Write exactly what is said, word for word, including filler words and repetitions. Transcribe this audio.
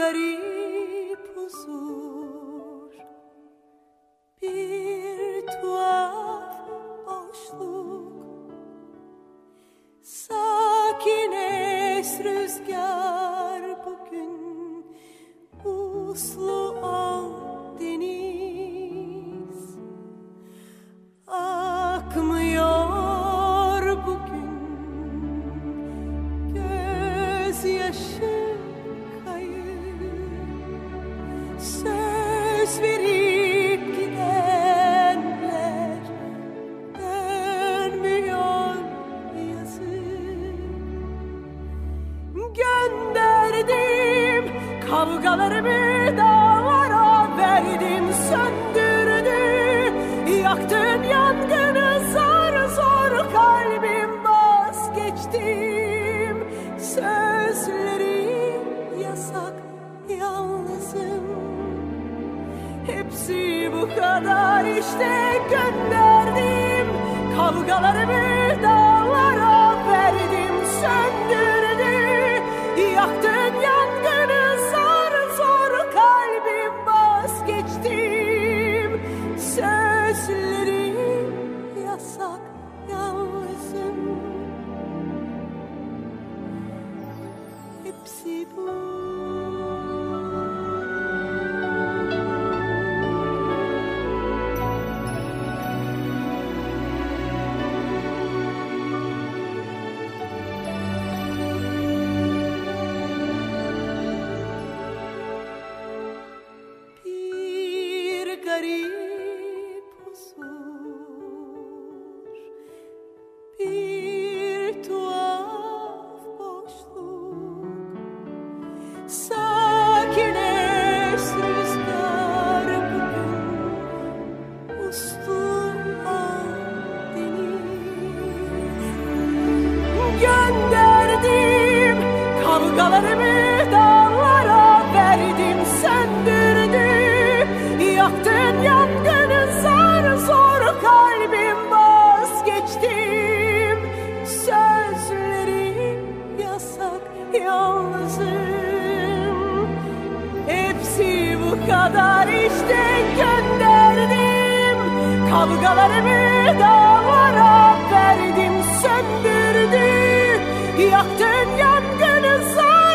garip huzur, bir tuhaf boşluk. Sakin es rüzgar bugün, uslu ol deniz. Akmıyor bugün gözyaşı kayıp. Söz verip gidenler dönmüyor yazık. Gönderdim kavgalarımı dağlara, verdim söndürdü. Yaktın yangını zar zor, kalbim vazgeçtim. Sözlerim yasak, yalnızım. Hepsi bu kadar işte, gönderdim kavgalarımı dağlara, verdim söndürdü. Yaktın yangını zar zor, kalbim vazgeçtim. Sözlerim yasak, yalnızım. Hepsi bu. Bir garip huzur, bir tuhaf boşluk. Sakin es rüzgar bugün, uslu al deniz. Gönderdim kavgalarımı dağlara, verdim söndürdü. Yaktın yangını zar zor, kalbim vazgeçtim. Sözlerim yasak, yalnızım. Hepsi bu kadar işte, gönderdim kavgalarımı dağlara, verdim söndürdü. Yaktın yangını zar